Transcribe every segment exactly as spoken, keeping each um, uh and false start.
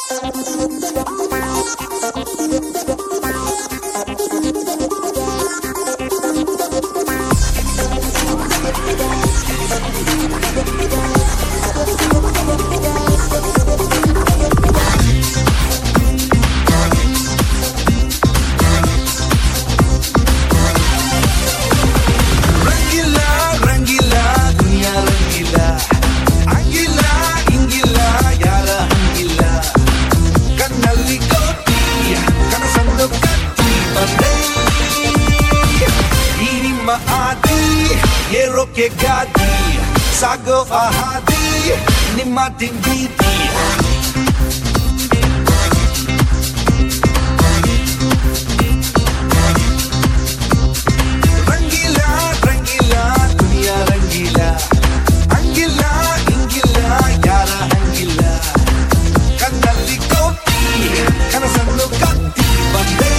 che gadi, sago ahadi, nimma tinbiti. Rangila, rangila, dunia rangila, angila, ingila, yara angila, kannalli koti, kanasannu katti bande.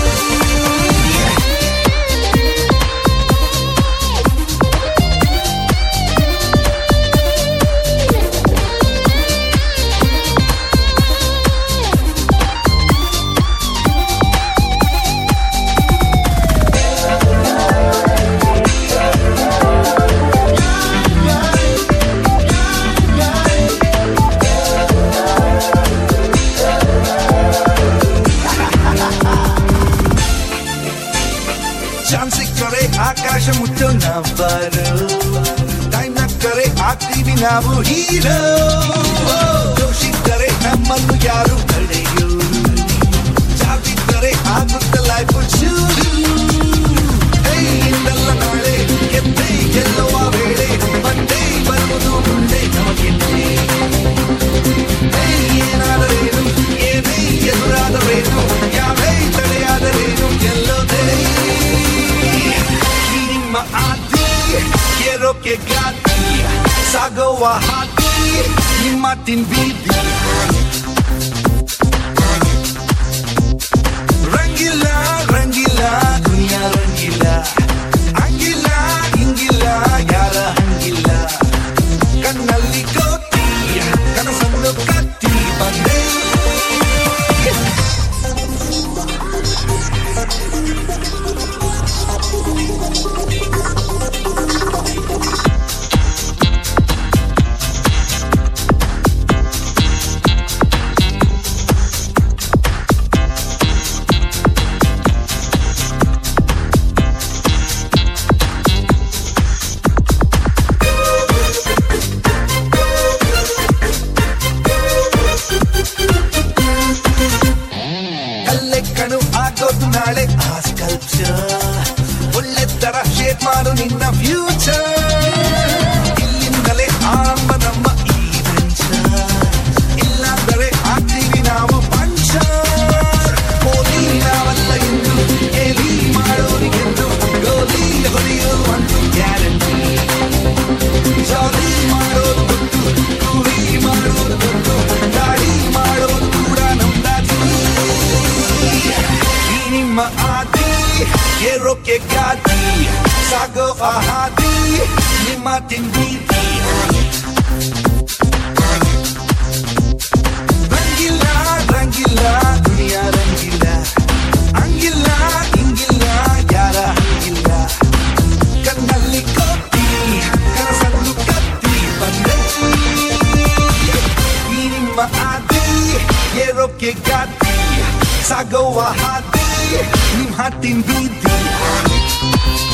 ಆಕಾಶ ಮುಚ್ಚೋ ನವರು time ನಕ್ಕರೆ ಆಗ್ತೀವಿ ನಾವು hero ಜೋಶಿದ್ದರೆ ನಮ್ಮನ್ನು ಯಾರು ತಡೆಯೋ ಜಾಬಿದ್ದರೆ ಆಗುತ್ತ ಲೈಫ್ ಶೂರು ಇಂದಲ್ಲ ನಾಳೆ ಗೆದ್ದೆ ಗೆಲ್ಲುವ ವೇಳೆ ಬಂದೇ ಬರುವುದು ಮುಂದೆ ನಮಗೆನ್ನೆ ಏನಾದರೇನು ಏನೇ ಎದುರಾದರೇನು ಯಾವೇ ತಡೆಯಾದರೇನು ಗೆಲ್ಲೋದೇ Adi, quiero que gati, sago ahadi, nimma tinbiti. Rangila, rangila, dunia rangila, angila, ingila, yara angila, kannalli koti, kanasannu katti bande. ನಾಳೆ ಆ ಸ್ಕಲ್ಪ್ಚರ್ ಒಳ್ಳೆ ತರ ಶೇಪ್ ಮಾಡು ನಿನ್ನ ಫ್ಯೂಚರ್ ಇಲ್ಲಿಂದಲೇ ಆರಂಭ ನಮ್ಮ ಈ ವೆಂಚರ್ ಇಲ್ಲಾಂದರೆ ಆಗ್ತೀವಿ ನಾವು ಪಂಚರ್ ಕೋಲಿ ನಾವಲ್ಲ ಎಂದು ಕೇಳಿ ಮಾಡೋರಿಗೆಂದು ಗೋಲಿ ಹೊಡೆಯೋದು ಒಂದು ಗ್ಯಾರಂಟಿ ಜಾಲಿ ಮಾಡೋದು ಗೊತ್ತು ಕೂಲಿ ಮಾಡೋದು ಗೊತ್ತು ದಾಳಿ ಮಾಡೋದು ಕೂಡ ನಮ್ದಾಗಿ ನಿಮ್ಮ ಆದಿ quiero que gadi sago ahadi nimma tinbiti rangila rangila dunia rangila angila ingila yara angila kannalli koti kanasannu katti bande nimma adi quiero que gadi sago ahadi nimma tinbiti